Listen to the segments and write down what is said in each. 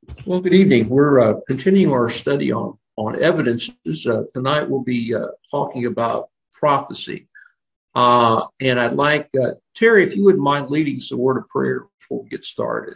Well, good evening. We're continuing our study on evidences. Tonight we'll be talking about prophecy. And I'd like, Terry, if you wouldn't mind leading us a word of prayer before we get started.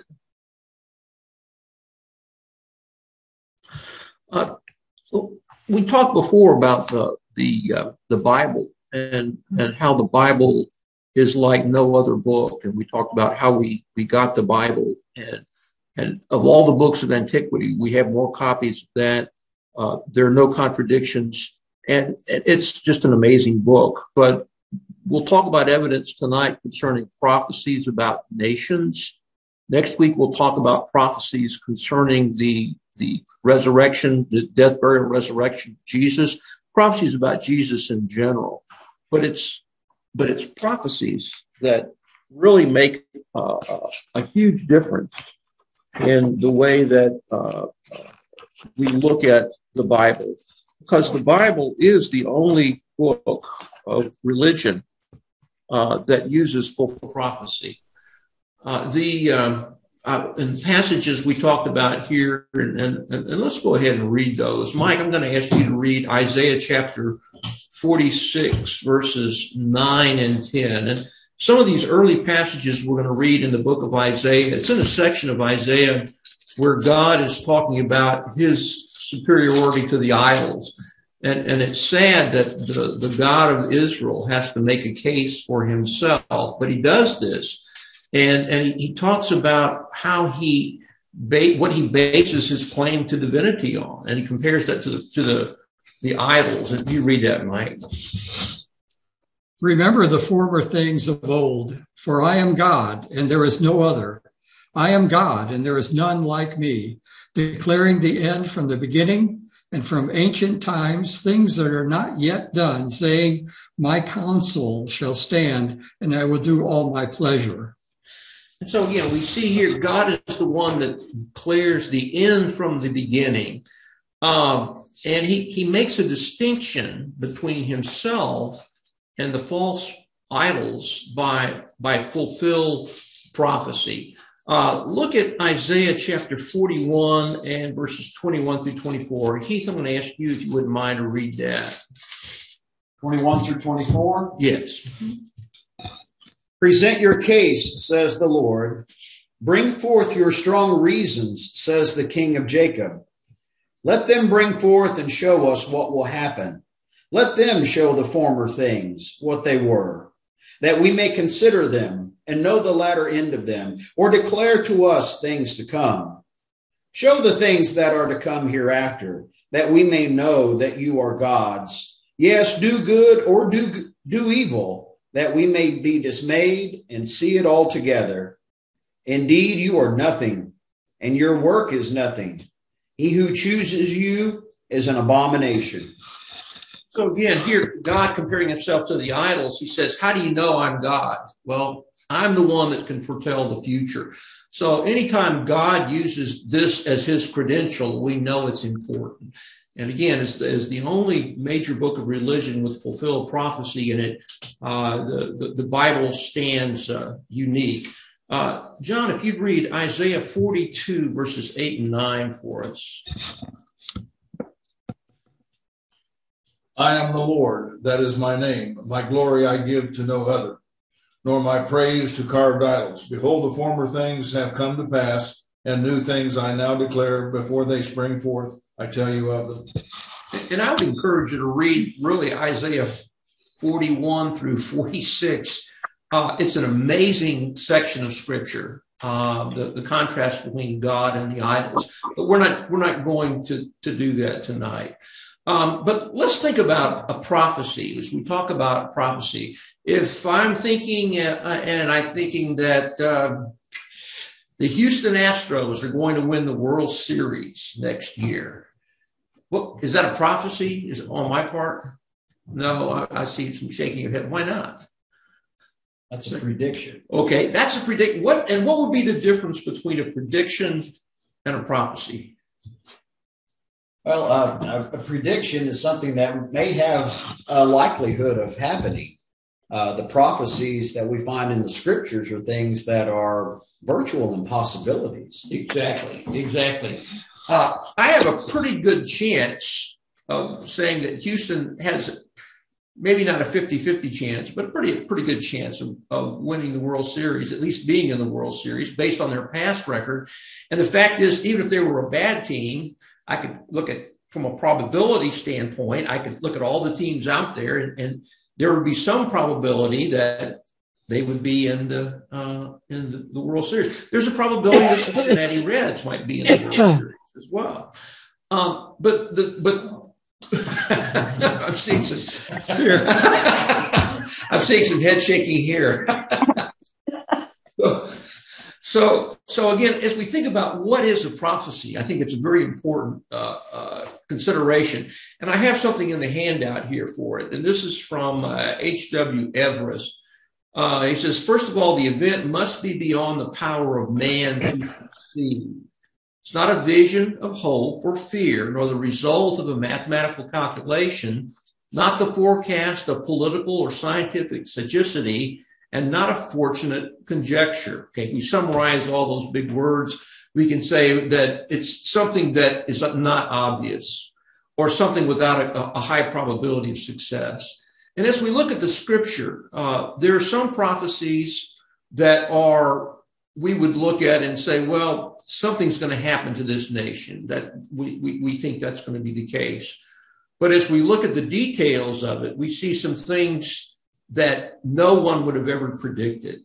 We talked before about the Bible and how the Bible is like no other book. And we talked about how we got the Bible, and of all the books of antiquity, we have more copies of that. There are no contradictions, and it's just an amazing book. But we'll talk about evidence tonight concerning prophecies about nations. Next week, we'll talk about prophecies concerning the resurrection, the death, burial, resurrection of Jesus, prophecies about Jesus in general. But it's prophecies that really make a huge difference in the way that we look at the Bible, because the Bible is the only book of religion that uses full prophecy. In passages we talked about here, and let's go ahead and read those. Mike, I'm going to ask you to read Isaiah chapter 46, verses 9 and 10. And some of these early passages we're going to read in the book of Isaiah. It's in a section of Isaiah where God is talking about his superiority to the idols. And it's sad that the God of Israel has to make a case for himself, but he does this. And he talks about how what he bases his claim to divinity on. And he compares that to the idols. And you read that, Mike. Remember the former things of old, for I am God, and there is no other. I am God, and there is none like me, declaring the end from the beginning, and from ancient times, things that are not yet done, saying, my counsel shall stand, and I will do all my pleasure. And so, we see here, God is the one that declares the end from the beginning. And he makes a distinction between himself and the false idols by fulfilled prophecy. Look at Isaiah chapter 41 and verses 21 through 24. Keith, I'm going to ask you if you wouldn't mind to read that. 21 through 24? Yes. Present your case, says the Lord. Bring forth your strong reasons, says the King of Jacob. Let them bring forth and show us what will happen. Let them show the former things, what they were, that we may consider them and know the latter end of them, or declare to us things to come. Show the things that are to come hereafter, that we may know that you are gods. Yes, do good or do evil, that we may be dismayed and see it all together. Indeed, you are nothing, and your work is nothing. He who chooses you is an abomination. So again, here, God comparing himself to the idols, he says, how do you know I'm God? Well, I'm the one that can foretell the future. So anytime God uses this as his credential, we know it's important. And again, as the only major book of religion with fulfilled prophecy in it, the Bible stands unique. John, if you'd read Isaiah 42, verses 8 and 9 for us. I am the Lord, that is my name. My glory I give to no other, nor my praise to carved idols. Behold, the former things have come to pass, and new things I now declare before they spring forth. I tell you of them. And I would encourage you to read really Isaiah 41 through 46. It's an amazing section of scripture, the contrast between God and the idols. But we're not going to do that tonight. But let's think about a prophecy as we talk about prophecy. If I'm thinking, and I'm thinking that the Houston Astros are going to win the World Series next year, well, is that a prophecy? Is it on my part? No, I see some shaking your head. Why not? That's a prediction. Okay, that's a prediction. What would be the difference between a prediction and a prophecy? Well, a prediction is something that may have a likelihood of happening. the prophecies that we find in the scriptures are things that are virtual impossibilities. Exactly. I have a pretty good chance of saying that Houston has maybe not a 50-50 chance, but a pretty good chance of winning the World Series, at least being in the World Series based on their past record. And the fact is, even if they were a bad team, I could look at, from a probability standpoint, I could look at all the teams out there and there would be some probability that they would be in the World Series. There's a probability that Cincinnati Reds might be in the World Series as well. But I'm seeing some head shaking here. So again, as we think about what is a prophecy, I think it's a very important consideration. And I have something in the handout here for it. And this is from H.W. Everest. He says, first of all, the event must be beyond the power of man to foresee. It's not a vision of hope or fear, nor the result of a mathematical calculation, not the forecast of political or scientific sagacity, and not a fortunate conjecture. Okay, we summarize all those big words. We can say that it's something that is not obvious or something without a high probability of success. And as we look at the scripture, there are some prophecies that we would look at and say, well, something's going to happen to this nation, that we think that's going to be the case. But as we look at the details of it, we see some things that no one would have ever predicted.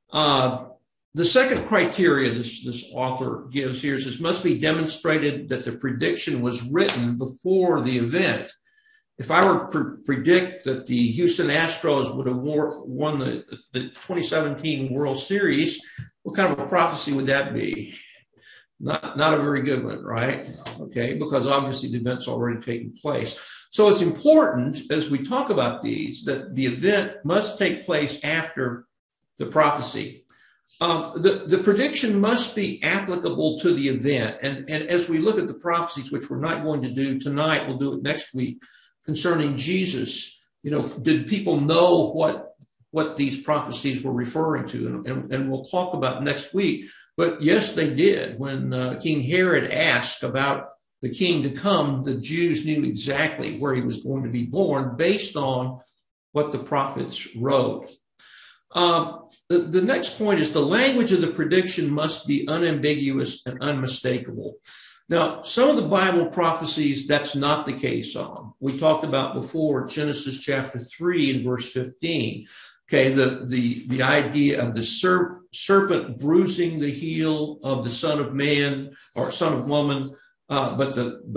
The second criteria this author gives here is must be demonstrated that the prediction was written before the event. If I were to predict that the Houston Astros would have won the 2017 World Series, what kind of a prophecy would that be? Not a very good one, right? Okay, because obviously the event's already taken place. So it's important as we talk about these that the event must take place after the prophecy. The prediction must be applicable to the event. And as we look at the prophecies, which we're not going to do tonight, we'll do it next week, concerning Jesus, did people know what these prophecies were referring to? And we'll talk about next week. But yes, they did. When King Herod asked about the king to come, the Jews knew exactly where he was going to be born based on what the prophets wrote. The next point is the language of the prediction must be unambiguous and unmistakable. Now, some of the Bible prophecies, that's not the case on. We talked about before Genesis chapter 3 and verse 15. Okay, the idea of the serpent bruising the heel of the son of man or son of woman, but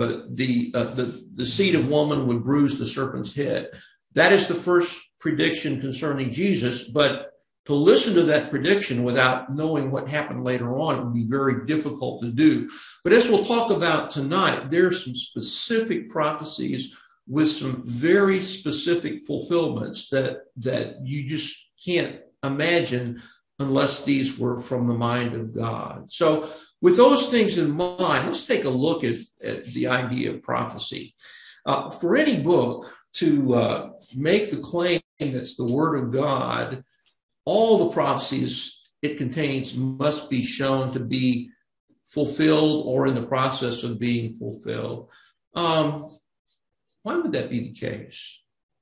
the seed of woman would bruise the serpent's head. That is the first prediction concerning Jesus, but to listen to that prediction without knowing what happened later on, it would be very difficult to do. But as we'll talk about tonight, there are some specific prophecies with some very specific fulfillments that you just can't imagine unless these were from the mind of God. So with those things in mind, let's take a look at the idea of prophecy. For any book to make the claim that's the word of God, all the prophecies it contains must be shown to be fulfilled or in the process of being fulfilled. Why would that be the case?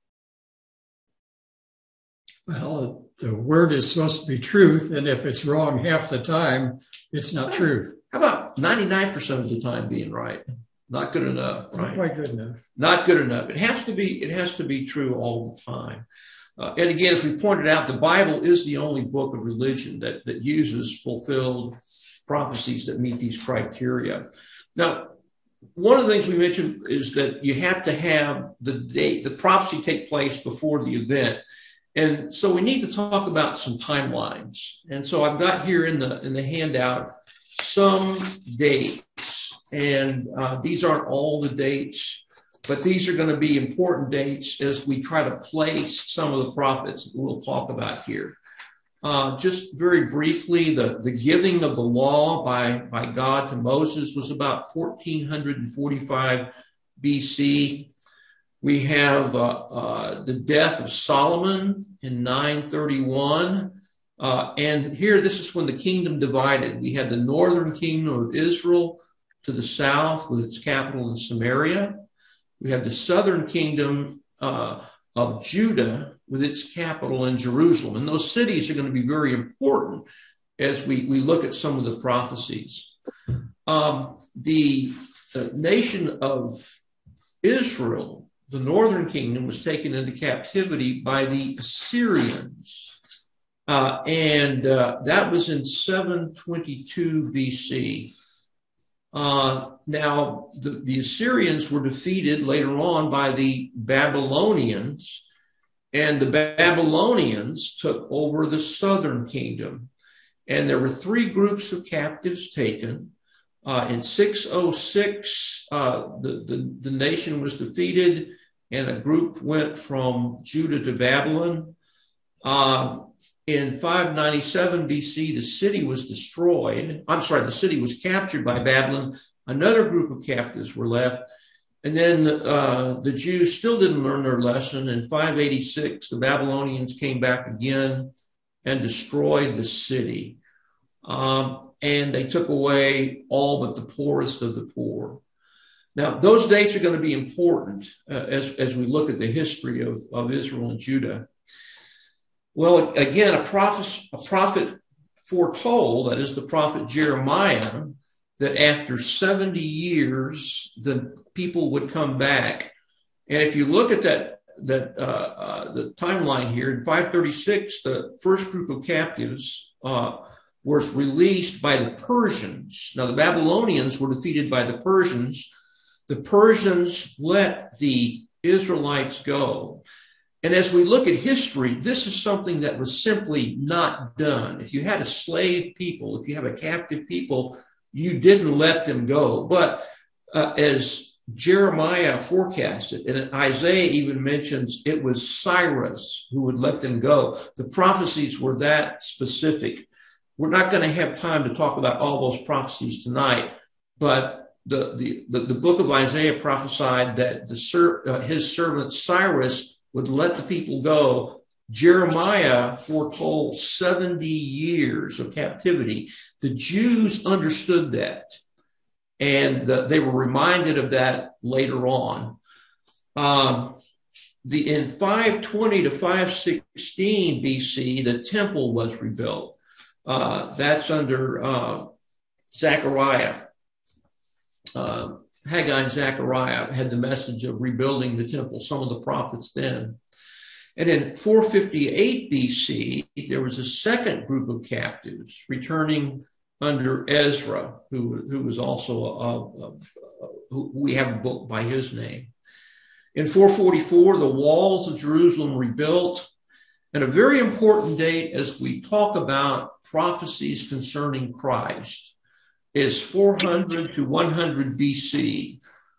Well, the word is supposed to be truth, and if it's wrong half the time, it's not truth. How about 99% of the time being right? Not good enough, right? Not quite good enough. Not good enough. It has to be true all the time. And again, as we pointed out, the Bible is the only book of religion that uses fulfilled prophecies that meet these criteria. Now, one of the things we mentioned is that you have to have the prophecy take place before the event. And so we need to talk about some timelines. And so I've got here in the handout some dates. And these aren't all the dates, but these are going to be important dates as we try to place some of the prophets that we'll talk about here. Just very briefly, the giving of the law by God to Moses was about 1445 BC. We have the death of Solomon in 931. And here, this is when the kingdom divided. We had the northern kingdom of Israel to the south with its capital in Samaria. We have the southern kingdom of Judah with its capital in Jerusalem. And those cities are going to be very important as we look at some of the prophecies. The nation of Israel, the northern kingdom, was taken into captivity by the Assyrians. And that was in 722 BC. Now, the Assyrians were defeated later on by the Babylonians, and the Babylonians took over the southern kingdom. And there were three groups of captives taken. In 606, the nation was defeated, and a group went from Judah to Babylon. In 597 BC, the city was destroyed. The city was captured by Babylon. Another group of captives were left. And then the Jews still didn't learn their lesson. In 586, the Babylonians came back again and destroyed the city. And they took away all but the poorest of the poor. Now, those dates are going to be important as we look at the history of Israel and Judah. Well, again, a prophet foretold, that is the prophet Jeremiah, that after 70 years, the people would come back. And if you look at the timeline here, in 536, the first group of captives was released by the Persians. Now, the Babylonians were defeated by the Persians. The Persians let the Israelites go. And as we look at history, this is something that was simply not done. If you had a slave people, if you have a captive people, you didn't let them go. But as Jeremiah forecasted, and Isaiah even mentions it was Cyrus who would let them go. The prophecies were that specific. We're not going to have time to talk about all those prophecies tonight, but the book of Isaiah prophesied that his servant Cyrus would let the people go. Jeremiah foretold 70 years of captivity. The Jews understood that, and they were reminded of that later on. In 520 to 516 BC, the temple was rebuilt. That's under Zechariah. Haggai and Zechariah had the message of rebuilding the temple, some of the prophets then. And in 458 BC, there was a second group of captives returning under Ezra, who was also, who we have a book by his name. In 444, the walls of Jerusalem rebuilt. And a very important date as we talk about prophecies concerning Christ is 400 to 100 BC.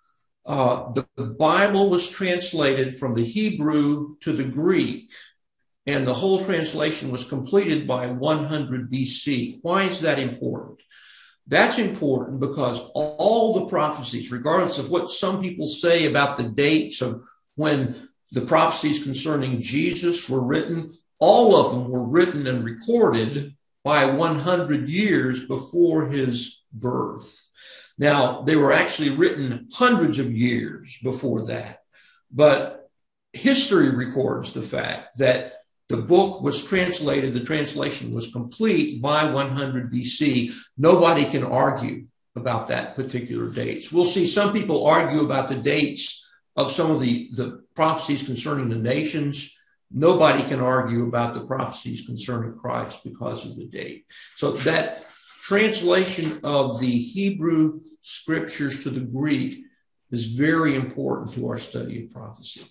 The Bible was translated from the Hebrew to the Greek, and the whole translation was completed by 100 BC. Why is that important? That's important because all the prophecies, regardless of what some people say about the dates of when the prophecies concerning Jesus were written, all of them were written and recorded by 100 years before his birth. Now, they were actually written hundreds of years before that, but history records the fact that the book was translated, the translation was complete by 100 BC. Nobody can argue about that particular dates. We'll see some people argue about the dates of some of the prophecies concerning the nations. Nobody can argue about the prophecies concerning Christ because of the date. So that translation of the Hebrew scriptures to the Greek is very important to our study of prophecy.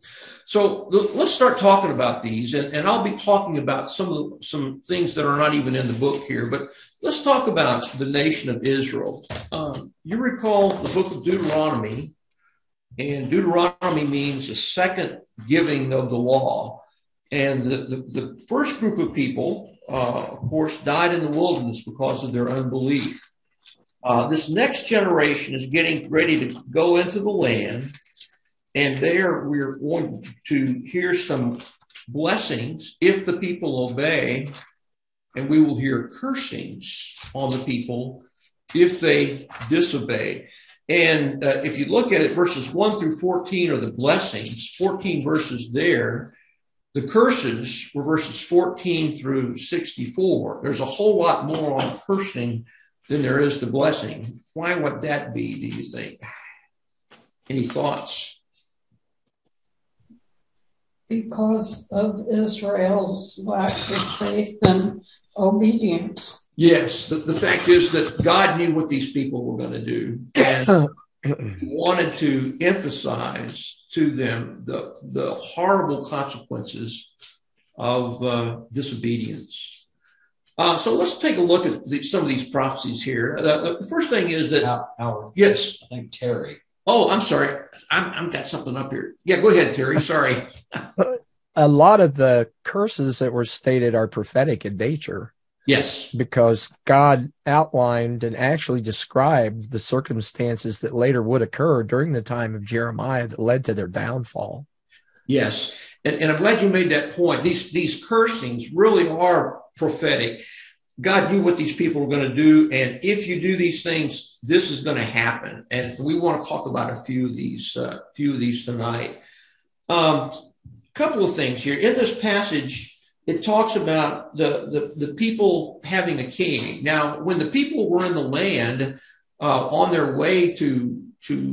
So let's start talking about these, and I'll be talking about some things that are not even in the book here, but let's talk about the nation of Israel. You recall the book of Deuteronomy, and Deuteronomy means the second giving of the law. And the first group of people, of course, died in the wilderness because of their unbelief. This next generation is getting ready to go into the land, and there we're going to hear some blessings if the people obey, and we will hear cursings on the people if they disobey. And if you look at it, verses 1 through 14 are the blessings, 14 verses there. The curses were verses 14 through 64. There's a whole lot more on cursing than there is the blessing. Why would that be, do you think? Any thoughts? Because of Israel's lack of faith and obedience. Yes, the fact is that God knew what these people were going to do, and he wanted to emphasize to them the horrible consequences of disobedience. So let's take a look at some of these prophecies here. The first thing is that Howard. Yes. I think Terry. Oh, I'm sorry. I've got something up here. Yeah, go ahead, Terry. Sorry. A lot of the curses that were stated are prophetic in nature. Yes. Because God outlined and actually described the circumstances that later would occur during the time of Jeremiah that led to their downfall. Yes. And I'm glad you made that point. These cursings really are prophetic. God knew what these people were going to do. And if you do these things, this is going to happen. And we want to talk about a few of these tonight. Couple of things here. In this passage, it talks about the people having a king. Now, when the people were in the land on their way to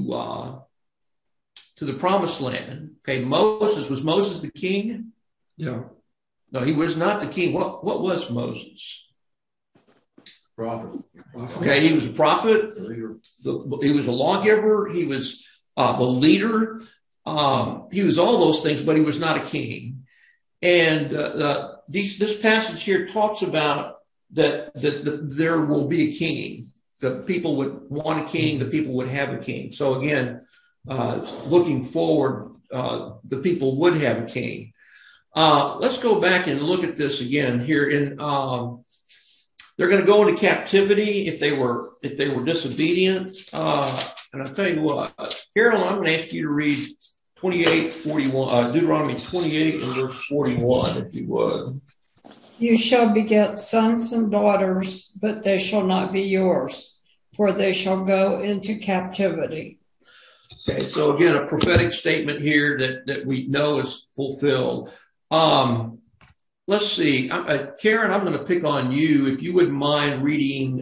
the promised land, okay, was Moses the king? Yeah. No, he was not the king. What was Moses? Prophet. Okay, he was a prophet. He was a lawgiver. He was the leader. He was all those things, but he was not a king. And this passage here talks about that there will be a king. The people would want a king. The people would have a king. So again, looking forward, the people would have a king. Let's go back and look at this again here. They're going to go into captivity if they were disobedient. And I'll tell you what, Carolyn, I'm going to ask you to read 28:41, Deuteronomy 28 and verse 41, if you would. You shall beget sons and daughters, but they shall not be yours, for they shall go into captivity. Okay, so again, a prophetic statement here that we know is fulfilled. Let's see, Karen, I'm going to pick on you. If you wouldn't mind reading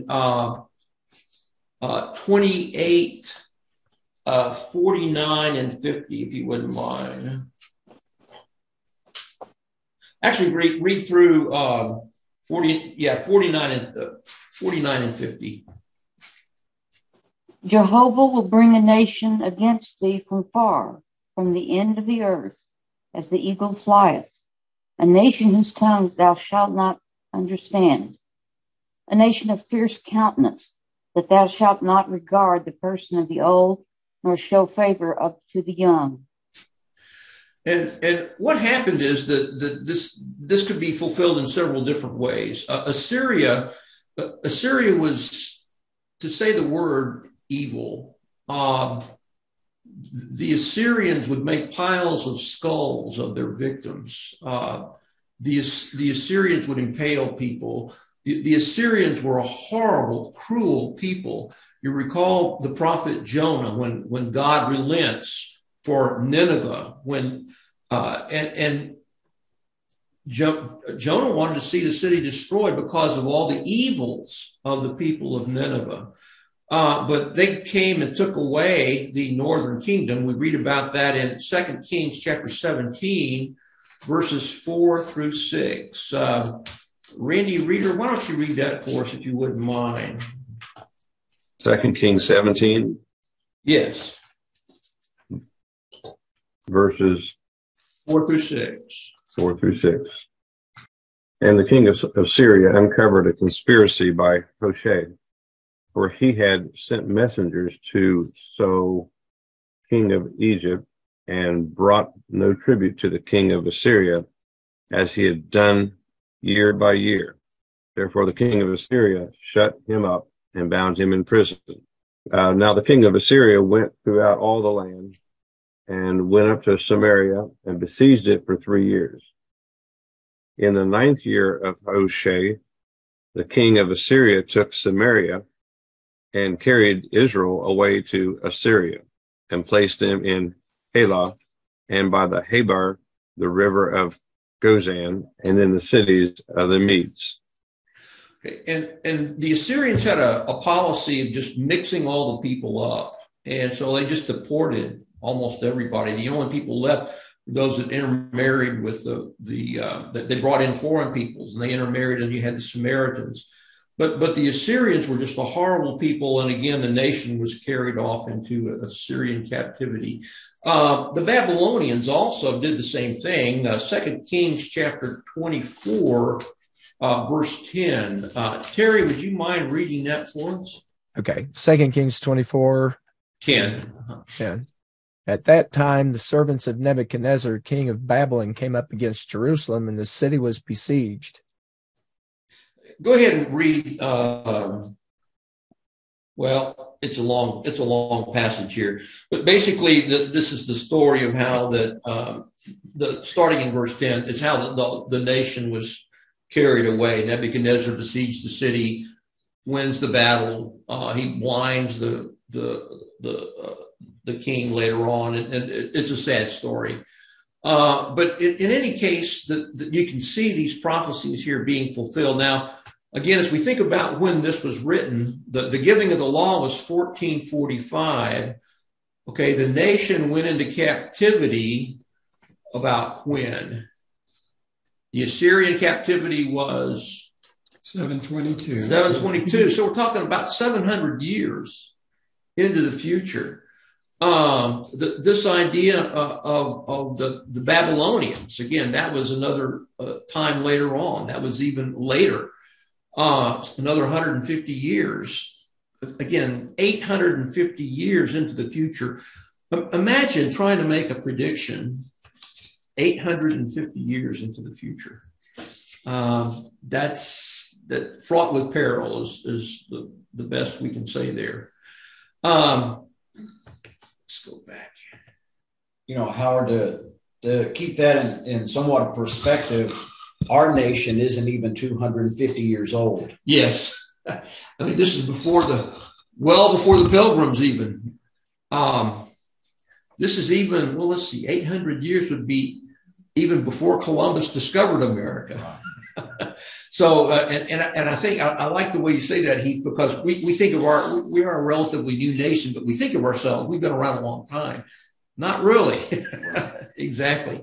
28, 49 and 50, if you wouldn't mind. Actually, read through 49 and 50. Jehovah will bring a nation against thee from far, from the end of the earth, as the eagle flieth, a nation whose tongue thou shalt not understand, a nation of fierce countenance, that thou shalt not regard the person of the old, nor show favor up to the young. And what happened is that this could be fulfilled in several different ways. Assyria was, to say the word, evil. The Assyrians would make piles of skulls of their victims. The Assyrians would impale people. The Assyrians were a horrible, cruel people. You recall the prophet Jonah when God relents for Nineveh, Jonah wanted to see the city destroyed because of all the evils of the people of Nineveh. But they came and took away the northern kingdom. We read about that in 2 Kings chapter 17, verses 4 through 6. Randy Reader, why don't you read that for us if you wouldn't mind? 2 Kings 17. Yes. Verses 4 through 6. 4 through 6. And the king of Syria uncovered a conspiracy by Hoshea, for he had sent messengers to So, king of Egypt, and brought no tribute to the king of Assyria, as he had done year by year. Therefore the king of Assyria shut him up and bound him in prison. Now the king of Assyria went throughout all the land, and went up to Samaria and besieged it for 3 years. In the 9th year of Hoshea, the king of Assyria took Samaria and carried Israel away to Assyria and placed them in Halah and by the Habar, the river of Gozan, and in the cities of the Medes. And the Assyrians had a policy of just mixing all the people up. And so they just deported almost everybody. The only people left were those that intermarried with they brought in foreign peoples, and they intermarried, and you had the Samaritans. But the Assyrians were just a horrible people. And again, the nation was carried off into Assyrian captivity. The Babylonians also did the same thing. 2 Kings chapter 24, verse 10. Terry, would you mind reading that for us? Okay. 2 Kings 24. 10. 10. At that time, the servants of Nebuchadnezzar, king of Babylon, came up against Jerusalem, and the city was besieged. Go ahead and read. Well, it's a long passage here, but basically, this is the story of how starting in verse 10, it's how the nation was carried away. Nebuchadnezzar besieged the city, wins the battle. He blinds the king later on, and it's a sad story. But in any case, you can see these prophecies here being fulfilled. Now, again, as we think about when this was written, the giving of the law was 1445. Okay, the nation went into captivity about when? The Assyrian captivity was 722. 722. So we're talking about 700 years into the future. This idea of the Babylonians, again, that was another time later on. That was even later, another 150 years. Again, 850 years into the future. Imagine trying to make a prediction 850 years into the future. That's fraught with peril is the best we can say there. Let's go back. Howard, to keep that in somewhat perspective, our nation isn't even 250 years old. Yes. I mean, this is well before the Pilgrims even. This is even, well, let's see, 800 years would be even before Columbus discovered America. So, and I think I like the way you say that, Heath, because we think of we are a relatively new nation, but we think of ourselves, we've been around a long time. Not really. Exactly.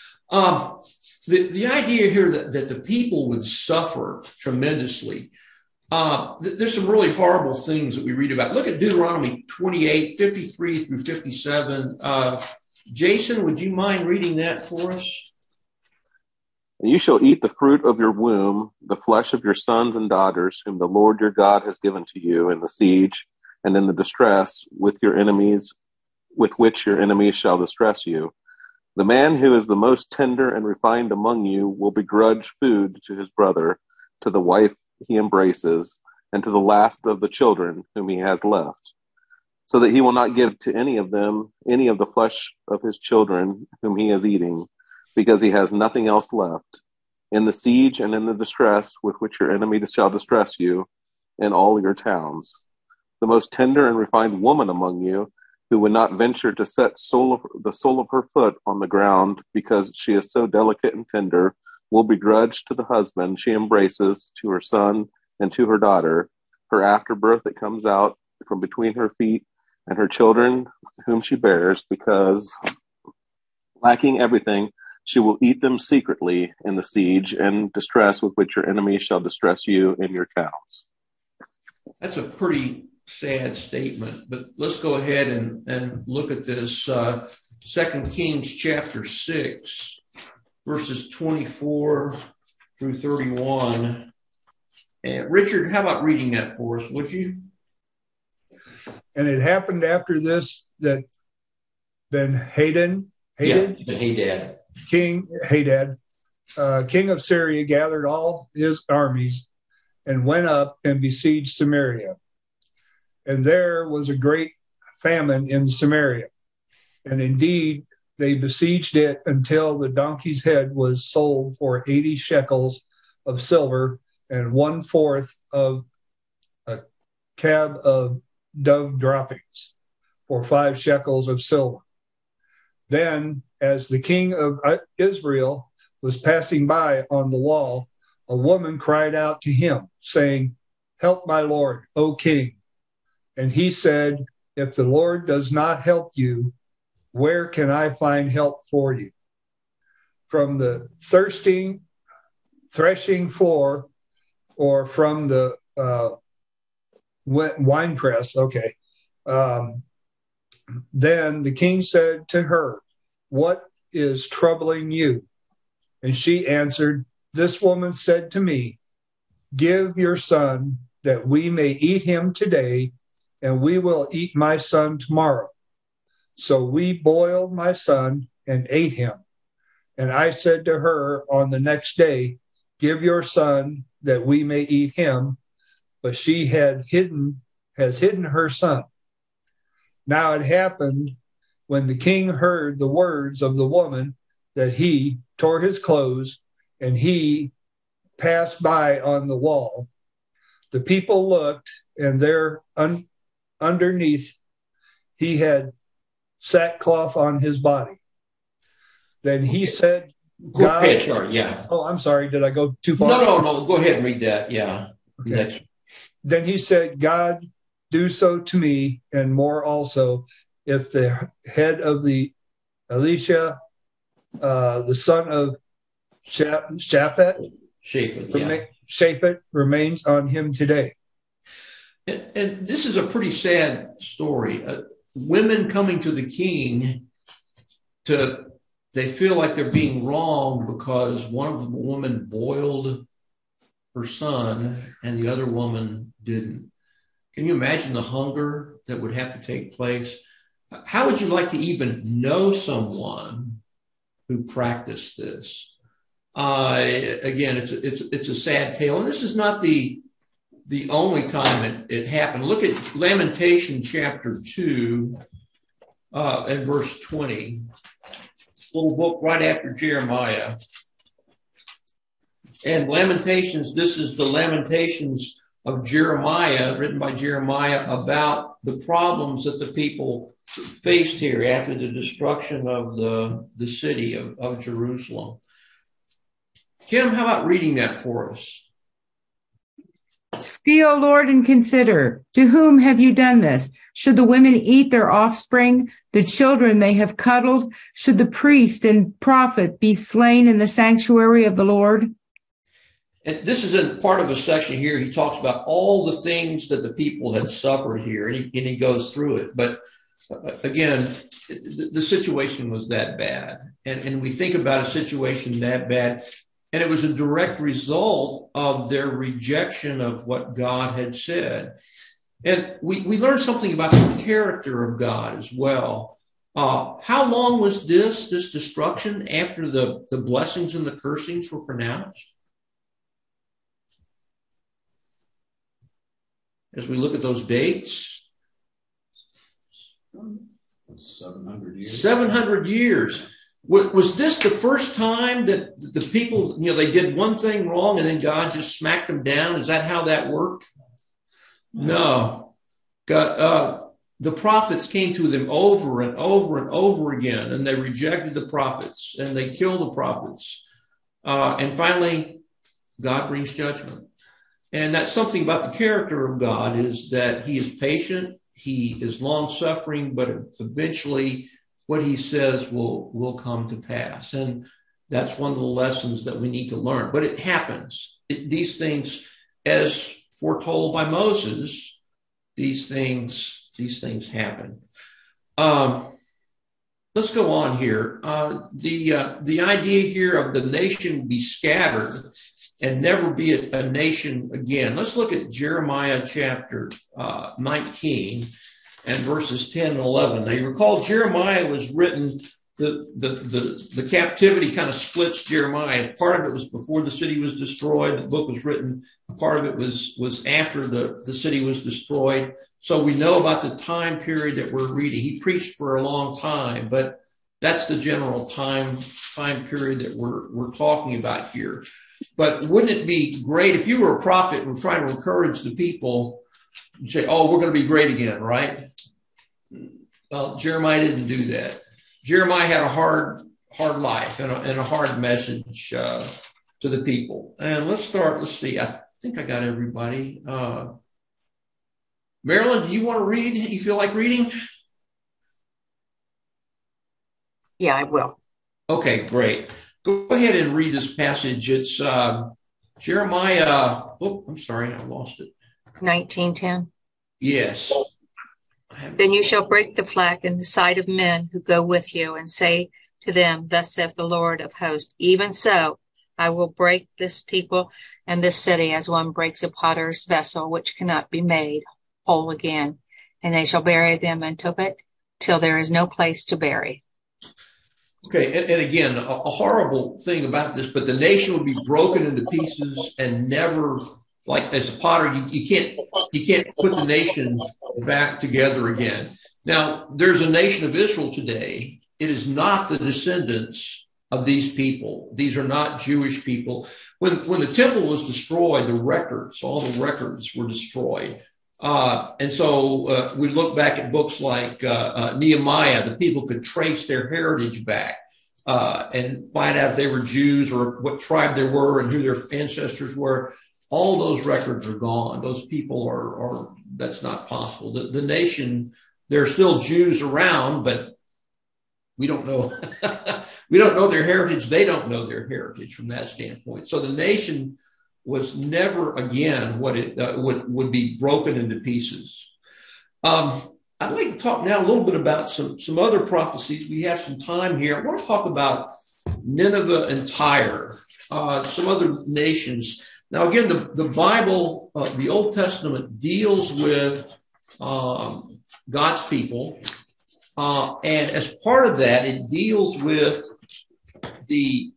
The idea here that the people would suffer tremendously. There's some really horrible things that we read about. Look at Deuteronomy 28, 53 through 57. Jason, would you mind reading that for us? And you shall eat the fruit of your womb, the flesh of your sons and daughters, whom the Lord your God has given to you in the siege and in the distress with which your enemies shall distress you. The man who is the most tender and refined among you will begrudge food to his brother, to the wife he embraces, and to the last of the children whom he has left, so that he will not give to any of them any of the flesh of his children whom he is eating, because he has nothing else left. In the siege and in the distress with which your enemies shall distress you in all your towns. The most tender and refined woman among you, who would not venture to set the sole of her foot on the ground because she is so delicate and tender, will begrudge to the husband she embraces, to her son and to her daughter, her afterbirth that comes out from between her feet, and her children whom she bears, because lacking everything, she will eat them secretly in the siege and distress with which your enemies shall distress you in your towns. That's a pretty sad statement, but let's go ahead and look at this. 2 Kings chapter 6, verses 24 through 31. And Richard, how about reading that for us, would you? And it happened after this that Ben-Hadad, King of Syria, gathered all his armies and went up and besieged Samaria. And there was a great famine in Samaria. And indeed, they besieged it until the donkey's head was sold for 80 shekels of silver and 1/4 of a cab of dove droppings for 5 shekels of silver. Then, as the king of Israel was passing by on the wall, a woman cried out to him, saying, "Help my lord, O king." And he said, "If the Lord does not help you, where can I find help for you? From the threshing floor, or from the winepress?" Okay. Then the king said to her, "What is troubling you?" And she answered, "This woman said to me, 'Give your son that we may eat him today, and we will eat my son tomorrow.' So we boiled my son and ate him. And I said to her on the next day, 'Give your son that we may eat him.' But she has hidden her son." Now it happened when the king heard the words of the woman that he tore his clothes and he passed by on the wall. The people looked, and there underneath he had sackcloth on his body. Then he said, Go ahead, sorry, yeah. Oh, I'm sorry. Did I go too far? No. Go ahead and read that. Yeah. Okay. Next. Then he said, "God, do so to me and more also, if the head of the Elisha, the son of Shaphat, remains on him today." And this is a pretty sad story. Women coming to the king they feel like they're being wronged because one of the women boiled her son and the other woman didn't. Can you imagine the hunger that would have to take place? How would you like to even know someone who practiced this? Again, it's a sad tale, and this is not the only time it happened. Look at Lamentation chapter 2 and verse 20. Little book right after Jeremiah. And Lamentations, this is the Lamentations of Jeremiah, written by Jeremiah, about the problems that the people faced here after the destruction of the city of Jerusalem. Kim, how about reading that for us? "See, O Lord, and consider, to whom have you done this? Should the women eat their offspring, the children they have cuddled? Should the priest and prophet be slain in the sanctuary of the Lord?" And this is in part of a section here. He talks about all the things that the people had suffered here, and he goes through it. But again, the situation was that bad. And we think about a situation that bad, and it was a direct result of their rejection of what God had said. And we learned something about the character of God as well. How long was this destruction after the blessings and the cursings were pronounced? As we look at those dates, 700 years. 700 years. Was this the first time that the people, they did one thing wrong and then God just smacked them down? Is that how that worked? No. God, the prophets came to them over and over and over again, and they rejected the prophets and they killed the prophets. And finally, God brings judgment. And that's something about the character of God, is that he is patient, he is long-suffering, but eventually what he says will come to pass. And that's one of the lessons that we need to learn. But it happens. These things, as foretold by Moses, these things happen. Let's go on here. The idea here of the nation be scattered and never be a nation again. Let's look at Jeremiah chapter 19 and verses 10 and 11. Now, you recall Jeremiah was written, the captivity kind of splits Jeremiah. Part of it was before the city was destroyed. The book was written. Part of it was after the city was destroyed. So we know about the time period that we're reading. He preached for a long time, but That's the general time period that we're talking about here. But wouldn't it be great if you were a prophet and were trying to encourage the people and say, oh, we're going to be great again, right? Well, Jeremiah didn't do that. Jeremiah had a hard life and a hard message to the people. And let's see. I think I got everybody. Marilyn, do you want to read? You feel like reading? Yeah, I will. Okay, great. Go ahead and read this passage. It's Jeremiah. Oh, I'm sorry, I lost it. 19:10. Yes. Then you shall break the flag in the sight of men who go with you, and say to them, thus saith the Lord of hosts, even so I will break this people and this city as one breaks a potter's vessel, which cannot be made whole again. And they shall bury them in Tophet till there is no place to bury. Okay, and again, a horrible thing about this, but the nation will be broken into pieces and never, like as a potter, you can't put the nation back together again. Now, there's a nation of Israel today. It is not the descendants of these people. These are not Jewish people. When the temple was destroyed, all the records were destroyed. And so we look back at books like Nehemiah. The people could trace their heritage back and find out if they were Jews or what tribe they were and who their ancestors were. All those records are gone. Those people are that's not possible. The nation, there are still Jews around, but we don't know. We don't know their heritage. They don't know their heritage from that standpoint. So the nation was never again what it would be broken into pieces. I'd like to talk now a little bit about some other prophecies. We have some time here. I want to talk about Nineveh and Tyre, some other nations. Now, again, the Bible, the Old Testament, deals with God's people. And as part of that, it deals with the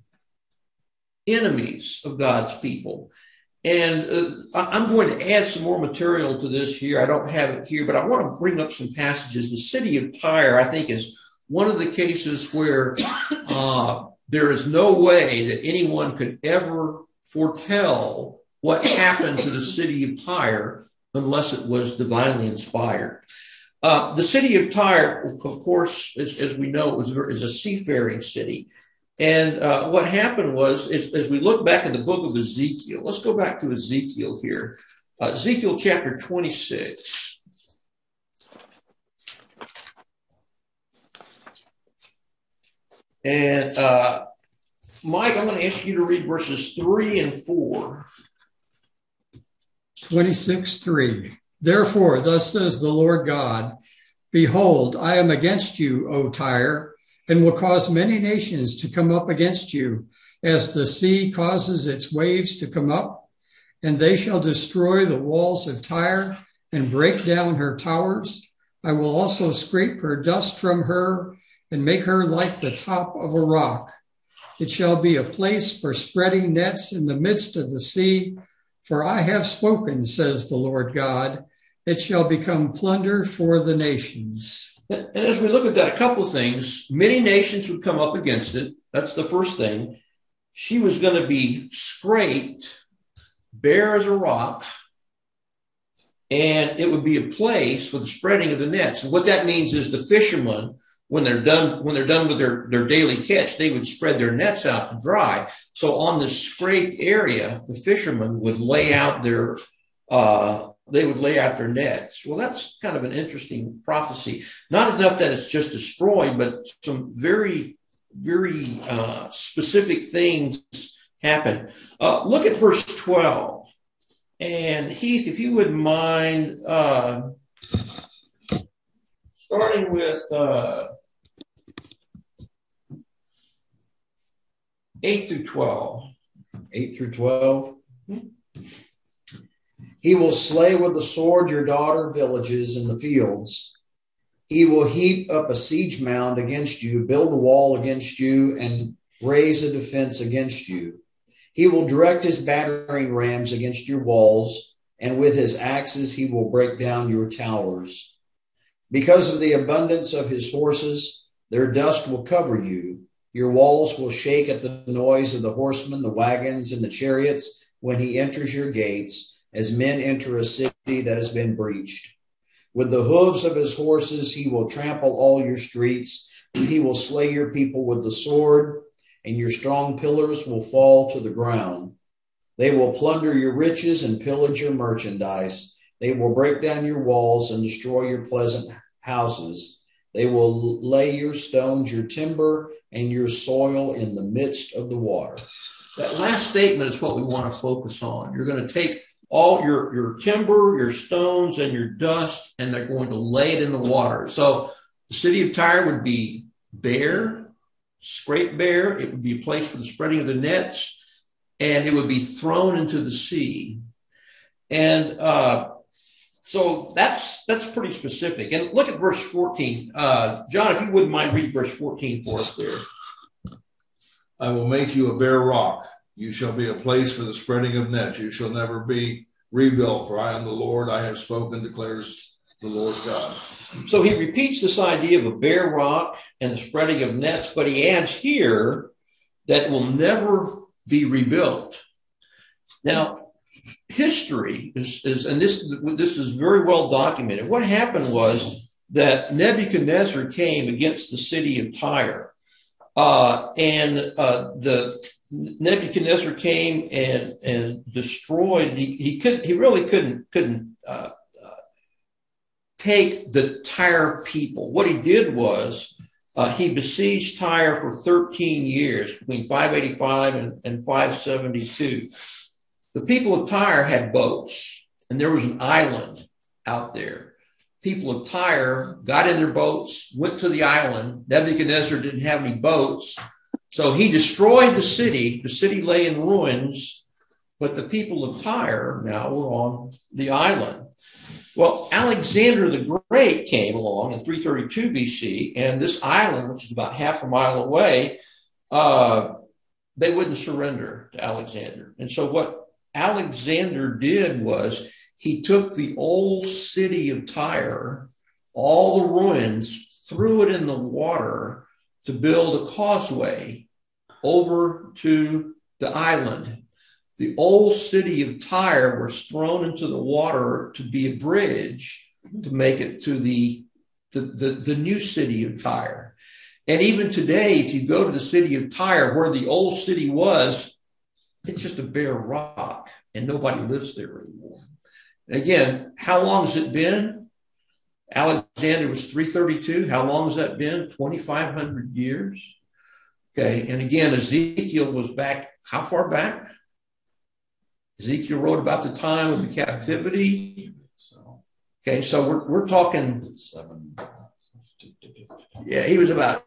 enemies of God's people. And I'm going to add some more material to this here. I don't have it here, but I want to bring up some passages. The city of Tyre, I think, is one of the cases where there is no way that anyone could ever foretell what happened to the city of Tyre unless it was divinely inspired. The city of Tyre, of course, as we know, is a seafaring city. And what happened was, as we look back in the book of Ezekiel, let's go back to Ezekiel here. Ezekiel chapter 26. And Mike, I'm going to ask you to read verses 3 and 4. 26:3. Therefore, thus says the Lord God, behold, I am against you, O Tyre, and will cause many nations to come up against you, as the sea causes its waves to come up, and they shall destroy the walls of Tyre and break down her towers. I will also scrape her dust from her and make her like the top of a rock. It shall be a place for spreading nets in the midst of the sea, for I have spoken, says the Lord God. It shall become plunder for the nations. And as we look at that, a couple of things. Many nations would come up against it. That's the first thing. She was going to be scraped, bare as a rock, and it would be a place for the spreading of the nets. And what that means is the fishermen, when they're done with their daily catch, they would spread their nets out to dry. So on the scraped area, the fishermen would lay out their nets. Well, that's kind of an interesting prophecy. Not enough that it's just destroyed, but some very, very specific things happen. Look at verse 12. And Heath, if you wouldn't mind starting with 8 through 12. 8 through 12. He will slay with the sword your daughter villages in the fields. He will heap up a siege mound against you, build a wall against you, and raise a defense against you. He will direct his battering rams against your walls, and with his axes he will break down your towers. Because of the abundance of his horses, Their dust will cover you. Your walls will shake at the noise of the horsemen, the wagons, and the chariots when he enters your gates, as men enter a city that has been breached. With the hooves of his horses, he will trample all your streets. He will slay your people with the sword, and your strong pillars will fall to the ground. They will plunder your riches and pillage your merchandise. They will break down your walls and destroy your pleasant houses. They will lay your stones, your timber, and your soil in the midst of the water. That last statement is what we want to focus on. You're going to take all your timber, your stones, and your dust, and they're going to lay it in the water. So the city of Tyre would be bare, scraped bare. It would be a place for the spreading of the nets, and it would be thrown into the sea. And so that's pretty specific. And look at verse 14. John, if you wouldn't mind reading verse 14 for us there. I will make you a bare rock. You shall be a place for the spreading of nets. You shall never be rebuilt, for I am the Lord. I have spoken, declares the Lord God. So he repeats this idea of a bare rock and the spreading of nets, but he adds here that it will never be rebuilt. Now, history is and this is very well documented. What happened was that Nebuchadnezzar came against the city of Tyre, the Nebuchadnezzar came and destroyed. He really couldn't take the Tyre people. What he did was he besieged Tyre for 13 years, between 585 and 572. The people of Tyre had boats, and there was an island out there. People of Tyre got in their boats, went to the island. Nebuchadnezzar didn't have any boats, so he destroyed the city. The city lay in ruins, but the people of Tyre now were on the island. Well, Alexander the Great came along in 332 BC, and this island, which is about half a mile away, they wouldn't surrender to Alexander. And so what Alexander did was he took the old city of Tyre, all the ruins, threw it in the water to build a causeway over to the island. The old city of Tyre was thrown into the water to be a bridge to make it to the new city of Tyre. And even today, if you go to the city of Tyre, where the old city was, it's just a bare rock, and nobody lives there anymore. And again, how long has it been? Alexander was 332. How long has that been? 2,500 years. Okay, and again, Ezekiel was back, how far back? Ezekiel wrote about the time of the captivity. Okay, so we're talking 7. Yeah, he was about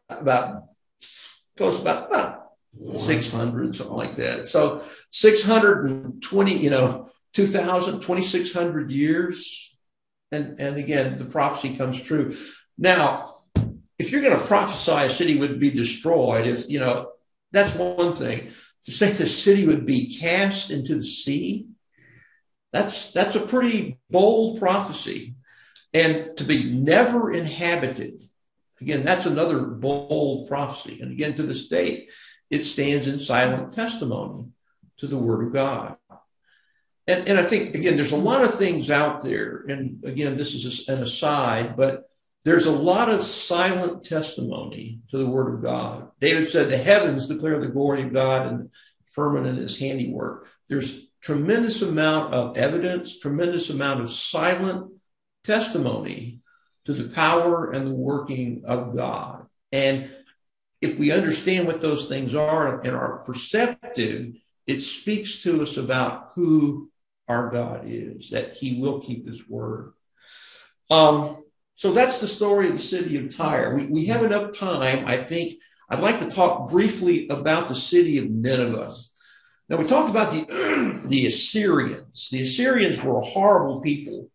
600, something like that. So 620, 2,000, 2,600 years. And again, the prophecy comes true. Now, if you're going to prophesy a city would be destroyed, that's one thing. To say the city would be cast into the sea, that's a pretty bold prophecy. And to be never inhabited, again, that's another bold prophecy. And again, to this date, it stands in silent testimony to the Word of God. And I think, again, there's a lot of things out there. And again, this is an aside, but there's a lot of silent testimony to the Word of God. David said, the heavens declare the glory of God, and the firmament is handiwork. There's tremendous amount of evidence, tremendous amount of silent testimony to the power and the working of God. And if we understand what those things are and are perceptive, it speaks to us about who our God is, that he will keep his word. So that's the story of the city of Tyre. We have enough time. I think I'd like to talk briefly about the city of Nineveh. Now, we talked about the Assyrians. The Assyrians were a horrible people.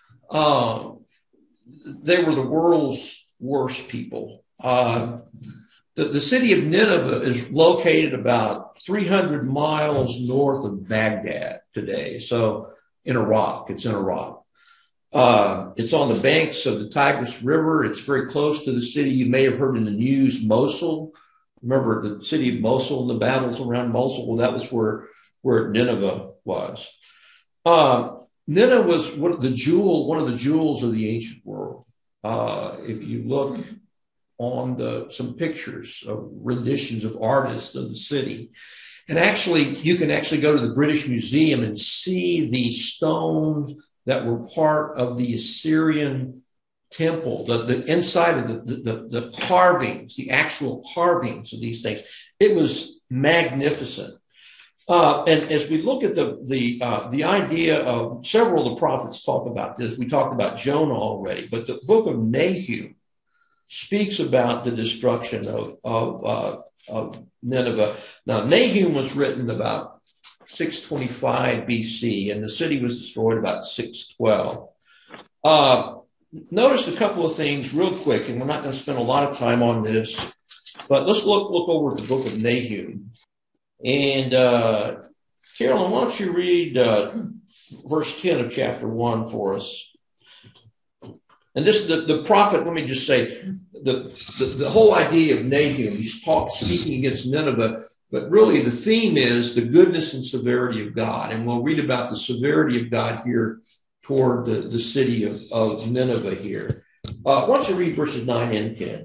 They were the world's worst people. The city of Nineveh is located about 300 miles north of Baghdad today. So in Iraq, it's in Iraq. It's on the banks of the Tigris River. It's very close to the city. You may have heard in the news, Mosul. Remember the city of Mosul and the battles around Mosul? Well, that was where Nineveh was. Nineveh was one of the jewels of the ancient world. If you look on some pictures of renditions of artists of the city, and actually you can actually go to the British Museum and see the stones that were part of the Assyrian temple, the inside of the carvings, the actual carvings of these things. It was magnificent. And as we look at the idea of several of the prophets talk about this, we talked about Jonah already, but the book of Nahum speaks about the destruction of Nineveh. Now, Nahum was written about 625 BC, and the city was destroyed about 612. Notice a couple of things real quick, and we're not going to spend a lot of time on this, but let's look over at the book of Nahum. And Carolyn, why don't you read verse 10 of chapter 1 for us? And this, the prophet, let me just say, the whole idea of Nahum, he's speaking against Nineveh, but really the theme is the goodness and severity of God. And we'll read about the severity of God here toward the city of Nineveh here. Why don't you read verses 9 and 10?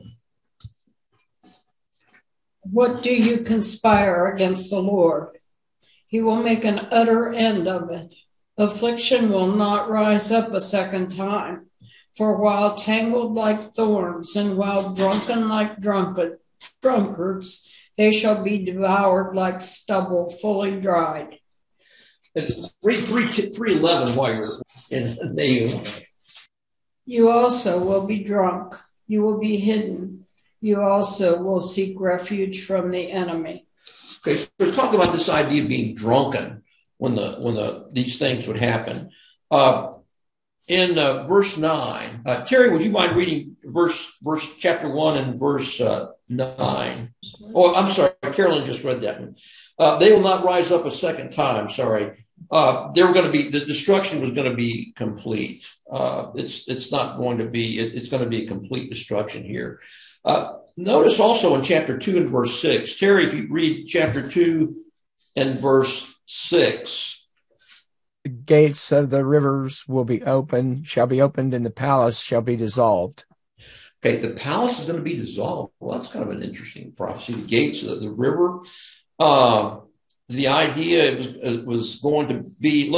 What do you conspire against the Lord? He will make an utter end of it. Affliction will not rise up a second time. For while tangled like thorns and while drunken like drunkards, they shall be devoured like stubble fully dried. Read 3:11 while you're in Nahum. You also will be drunk. You will be hidden. You also will seek refuge from the enemy. Okay, so we're talking about this idea of being drunken when these things would happen. In verse 9, Terry, would you mind reading verse chapter 1 and verse 9? Oh, I'm sorry, Carolyn just read that one. They will not rise up a second time. Sorry, the destruction was going to be complete. It's not going to be. It's going to be a complete destruction here. Notice also in chapter 2 and verse 6, Terry, if you read chapter 2 and verse 6. The gates of the rivers shall be opened, and the palace shall be dissolved. Okay, the palace is going to be dissolved. Well, that's kind of an interesting prophecy. The gates of the river. The idea it was going to be,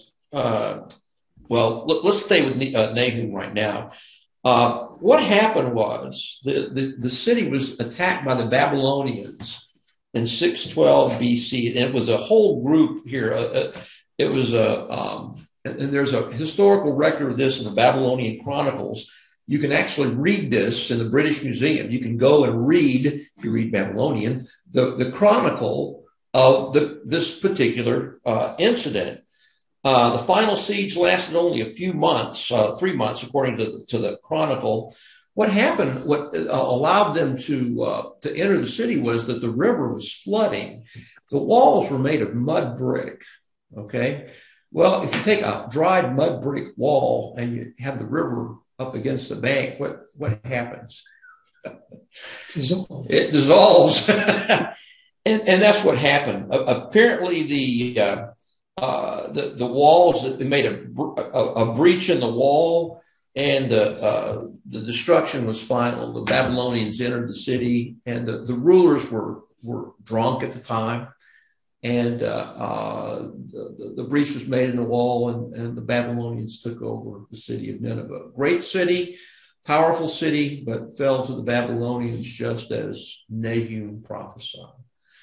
let's stay with Nahum right now. What happened was the city was attacked by the Babylonians in 612 BC, and it was a whole group here. It was and there's a historical record of this in the Babylonian Chronicles. You can actually read this in the British Museum. You can go and read, if you read Babylonian, the chronicle of this particular incident. The final siege lasted only a few months, 3 months, according to the chronicle. What happened, what allowed them to enter the city was that the river was flooding. The walls were made of mud brick. Okay. Well, if you take a dried mud brick wall and you have the river up against the bank, what happens? It dissolves. and that's what happened. Apparently the walls, that they made a breach in the wall, and the destruction was final. The Babylonians entered the city, and the rulers were drunk at the time, and the breach was made in the wall, and the Babylonians took over the city of Nineveh. Great city, powerful city, but fell to the Babylonians just as Nahum prophesied.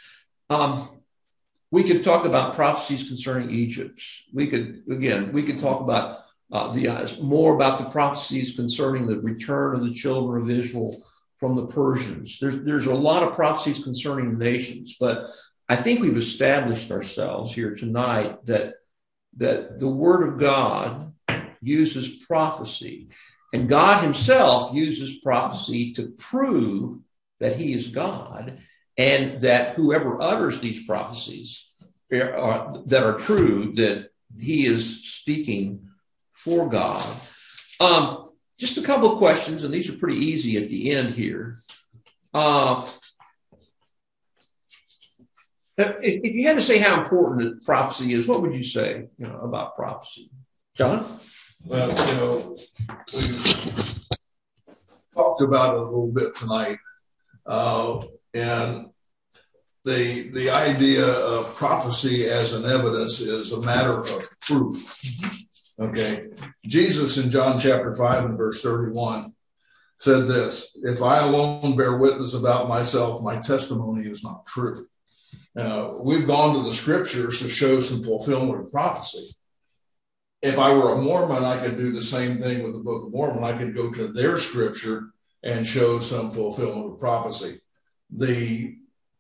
We could talk about prophecies concerning Egypt. We could talk about more about the prophecies concerning the return of the children of Israel from the Persians. There's a lot of prophecies concerning nations, but I think we've established ourselves here tonight that the Word of God uses prophecy, and God Himself uses prophecy to prove that He is God, and that whoever utters these prophecies that are true, that he is speaking for God. Just a couple of questions, and these are pretty easy at the end here. If you had to say how important prophecy is, what would you say, about prophecy? John? Well, we've talked about it a little bit tonight. And the idea of prophecy as an evidence is a matter of proof. Okay. Jesus in John chapter 5 and verse 31 said this: "If I alone bear witness about myself, my testimony is not true." We've gone to the scriptures to show some fulfillment of prophecy. If I were a Mormon, I could do the same thing with the Book of Mormon. I could go to their scripture and show some fulfillment of prophecy. The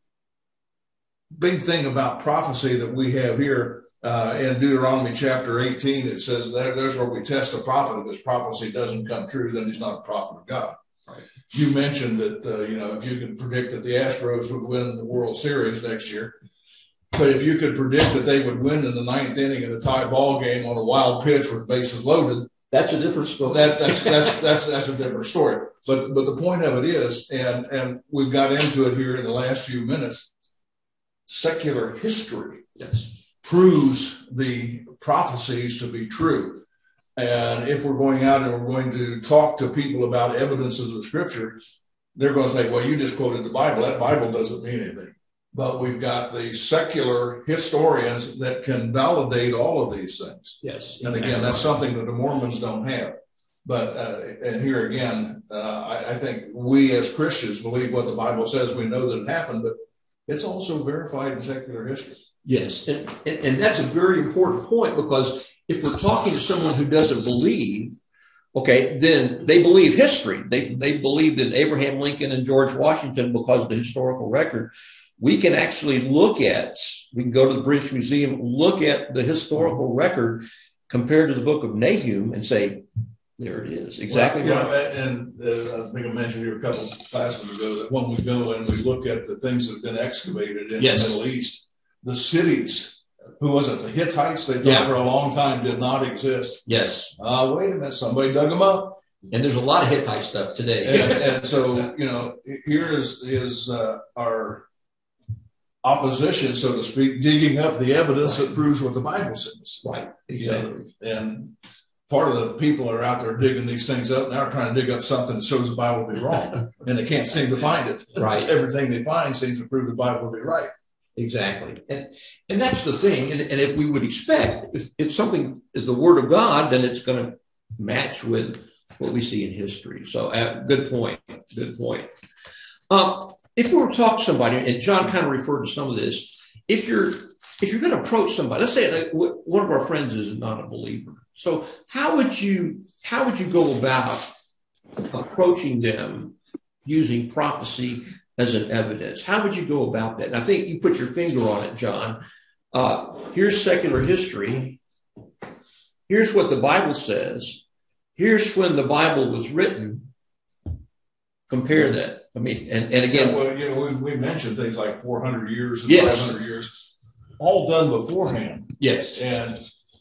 big thing about prophecy that we have here in Deuteronomy chapter 18, it says there's where we test the prophet. If his prophecy doesn't come true, then he's not a prophet of God. Right. You mentioned that, if you could predict that the Astros would win the World Series next year, but if you could predict that they would win in the ninth inning in a tie ball game on a wild pitch with bases loaded, that's a different story. That's a different story. But the point of it is, and we've got into it here in the last few minutes, secular history proves the prophecies to be true. And if we're going out and we're going to talk to people about evidences of Scripture, they're going to say, well, you just quoted the Bible. That Bible doesn't mean anything. But we've got the secular historians that can validate all of these things. Yes. And again, that's something that the Mormons don't have. But, and here again, I think we as Christians believe what the Bible says. We know that it happened, but it's also verified in secular history. Yes. And that's a very important point, because if we're talking to someone who doesn't believe, okay, then they believe history. They believed in Abraham Lincoln and George Washington because of the historical record. We can actually we can go to the British Museum, look at the historical record compared to the book of Nahum and say, there it is. Exactly right. And I think I mentioned here a couple of classes ago that when we go and we look at the things that have been excavated in the Middle East, the cities, who was it? The Hittites, they thought for a long time did not exist. Yes. Wait a minute, somebody dug them up. And there's a lot of Hittite stuff today. and so, here is our opposition, so to speak, digging up the evidence that proves what the Bible says. Right. Exactly. And part of the people are out there digging these things up now, trying to dig up something that shows the Bible to be wrong, and they can't seem to find it. Right. Everything they find seems to prove the Bible to be right. Exactly. And that's the thing. And if we would expect, if something is the Word of God, then it's going to match with what we see in history. So good point. Good point. If we were to talk to somebody, and John kind of referred to some of this, if you're going to approach somebody, let's say one of our friends is not a believer. So how would you go about approaching them using prophecy as an evidence? How would you go about that? And I think you put your finger on it, John. Here's secular history. Here's what the Bible says. Here's when the Bible was written. Compare that. I mean, and again, we mentioned things like 400 years and 500 years, all done beforehand. Yes. And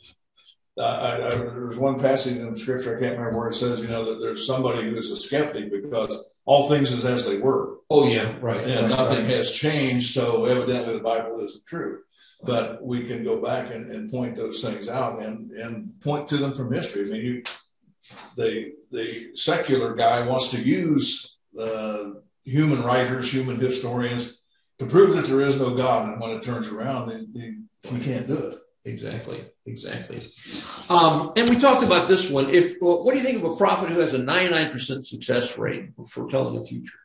there's one passage in the Scripture, I can't remember where it says, that there's somebody who's a skeptic because all things is as they were. Oh yeah, right. And nothing has changed, so evidently the Bible isn't true. But we can go back and point those things out and point to them from history. I mean, the secular guy wants to use human writers, human historians to prove that there is no God, and when it turns around, he can't do it. Exactly. And we talked about this one. What do you think of a prophet who has a 99% success rate for foretelling the future?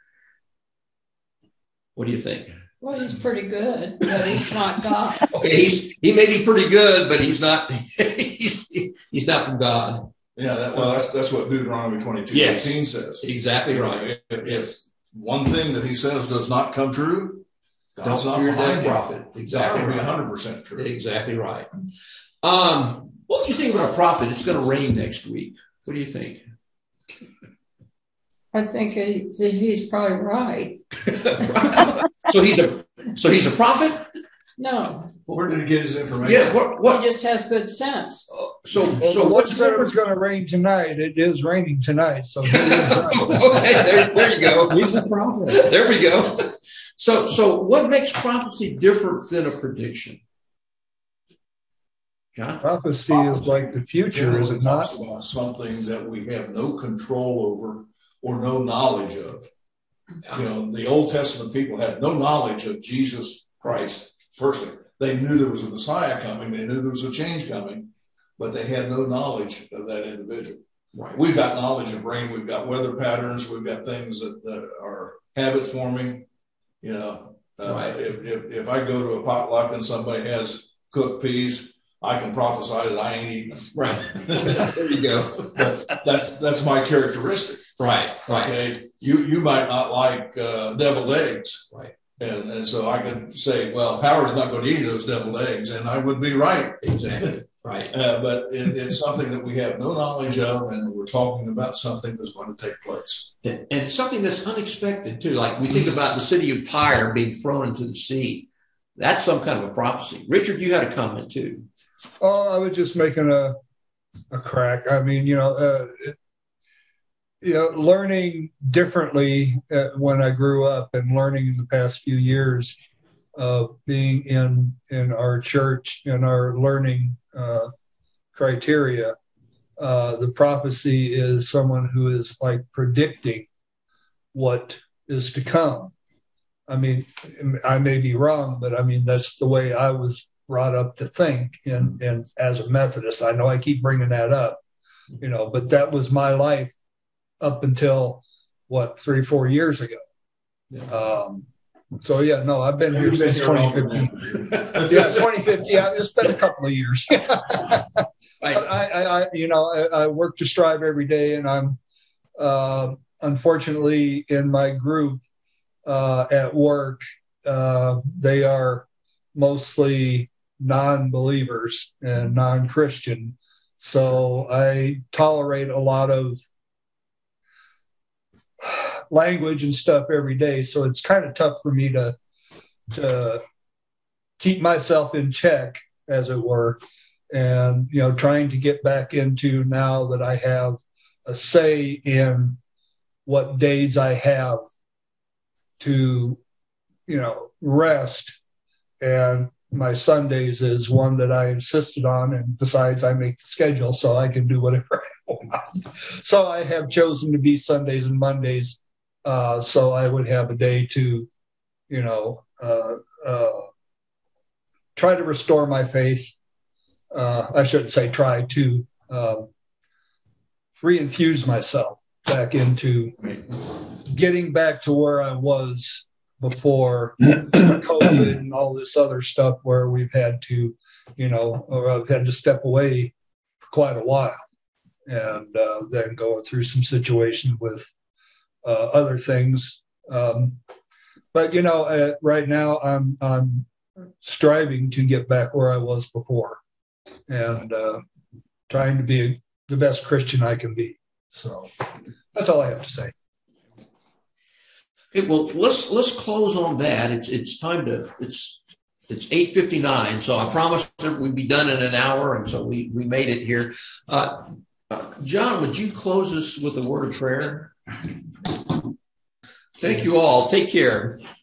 What do you think? Well, he's pretty good, but he's not God. Okay, he may be pretty good, but he's not. He's not from God. Yeah, that's what Deuteronomy 22:18 says. Exactly right. If one thing that he says does not come true, that's not behind prophet. Exactly, that would be 100% true. Exactly right. What do you think about a prophet? It's going to rain next week. What do you think? I think he's probably right. So he's a prophet? No. Where did he get his information? Yeah, what? He just has good sense. So what said it was going to rain tonight? It is raining tonight. So okay, there you go. He's a prophet. There we go. So what makes prophecy different than a prediction? John? Prophecy is like the future, is it not? Talks about something that we have no control over or no knowledge of. You know, the Old Testament people had no knowledge of Jesus Christ personally. They knew there was a Messiah coming. They knew there was a change coming, but they had no knowledge of that individual. Right. We've got knowledge of rain. We've got weather patterns. We've got things that are habit forming. You know, Right. If I go to a potluck and somebody has cooked peas, I can prophesy that I ain't eating them. Right. There you go. That's my characteristic. Right. Okay. You might not like deviled eggs. Right. And so I can say, well, Howard's not going to eat those deviled eggs, and I would be right. Exactly. Right. But it's something that we have no knowledge of, and we're talking about something that's going to take place. And something that's unexpected too. Like we think about the city of Tyre being thrown into the sea. That's some kind of a prophecy. Richard, you had a comment too. Oh, I was just making a crack. I mean, learning differently when I grew up and learning in the past few years of being in our church and our learning criteria. The prophecy is someone who is like predicting what is to come. I mean, I may be wrong, but I mean, that's the way I was brought up to think. And as a Methodist, I know I keep bringing that up, but that was my life up until 3-4 years ago. Yeah. I've been here since 2015. Yeah, 2015. It's been a couple of years. I work to strive every day, and I'm unfortunately in my group at work. They are mostly non-believers and non-Christian, so I tolerate a lot of language and stuff every day. So it's kind of tough for me to keep myself in check, as it were, and trying to get back into, now that I have a say in what days I have to rest. And my Sundays is one that I insisted on, and besides, I make the schedule so I can do whatever I want. So I have chosen to be Sundays and Mondays, so I would have a day to try to restore my faith. I shouldn't say try to reinfuse myself back into getting back to where I was before COVID and all this other stuff, where we've had to, or I've had to step away for quite a while, and then going through some situations with other things. But right now I'm striving to get back where I was before, and trying to be the best Christian I can be. So that's all I have to say. Okay, well, let's close on that. It's time to it's 8:59, so I promised that we'd be done in an hour, and so we made it here. John, would you close us with a word of prayer? Thank you all. Take care.